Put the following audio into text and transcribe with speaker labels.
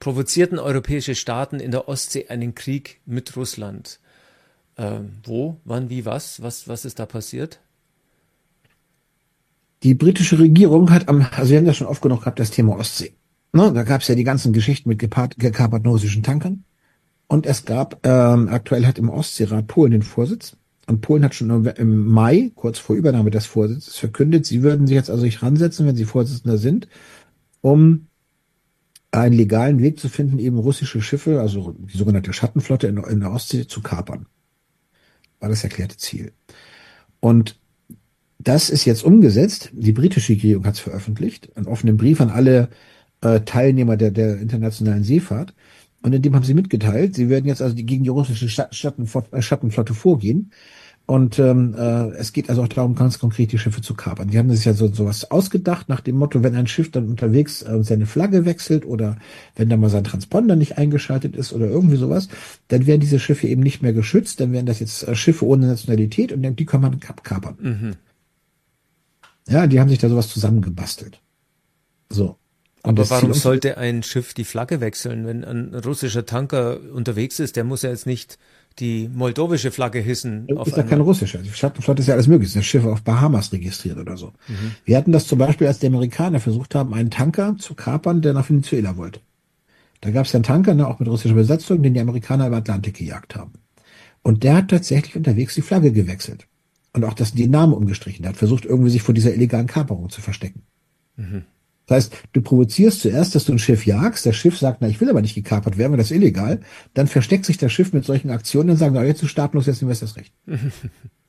Speaker 1: provozierten europäische Staaten in der Ostsee einen Krieg mit Russland. Wo, wann, wie, was ist da passiert?
Speaker 2: Die britische Regierung hat also wir haben ja schon oft genug gehabt, das Thema Ostsee. Ne, da gab es ja die ganzen Geschichten mit gekaperten russischen Tankern. Und es gab, aktuell hat im Ostseerat Polen den Vorsitz. Und Polen hat schon im Mai, kurz vor Übernahme des Vorsitzes, verkündet, sie würden sich jetzt also nicht ransetzen, wenn sie Vorsitzender sind, um einen legalen Weg zu finden, eben russische Schiffe, also die sogenannte Schattenflotte in der Ostsee zu kapern. War das erklärte Ziel. Und das ist jetzt umgesetzt. Die britische Regierung hat es veröffentlicht, einen offenen Brief an alle Teilnehmer der internationalen Seefahrt. Und in dem haben sie mitgeteilt, sie werden jetzt also gegen die russische Schattenflotte vorgehen. Und es geht also auch darum, ganz konkret die Schiffe zu kapern. Die haben sich ja sowas ausgedacht nach dem Motto, wenn ein Schiff dann unterwegs seine Flagge wechselt oder wenn da mal sein Transponder nicht eingeschaltet ist oder irgendwie sowas, dann werden diese Schiffe eben nicht mehr geschützt, dann werden das jetzt Schiffe ohne Nationalität und die kann man kapern.
Speaker 1: Mhm.
Speaker 2: Ja, die haben sich da sowas zusammengebastelt. So. Und
Speaker 1: Aber
Speaker 2: das
Speaker 1: warum
Speaker 2: Ziel
Speaker 1: sollte ein Schiff die Flagge wechseln, wenn ein russischer Tanker unterwegs ist? Der muss ja jetzt nicht die moldowische Flagge hissen auf
Speaker 2: ist ja kein
Speaker 1: einmal.
Speaker 2: russischer. Die Schattenflotte ist ja alles mögliche. Das Schiffe auf Bahamas registriert oder so.
Speaker 1: Mhm.
Speaker 2: Wir hatten das zum Beispiel, als die Amerikaner versucht haben, einen Tanker zu kapern, der nach Venezuela wollte. Da gab es ja einen Tanker, ne, auch mit russischer Besatzung, den die Amerikaner im Atlantik gejagt haben. Und der hat tatsächlich unterwegs die Flagge gewechselt. Und auch den Namen umgestrichen. Der hat versucht, irgendwie sich vor dieser illegalen Kaperung zu verstecken.
Speaker 1: Mhm.
Speaker 2: Das heißt, du provozierst zuerst, dass du ein Schiff jagst, das Schiff sagt, na, ich will aber nicht gekapert werden, weil das ist illegal. Dann versteckt sich das Schiff mit solchen Aktionen und sagen, na, jetzt ist staatenlos, jetzt nehmen wir das Recht.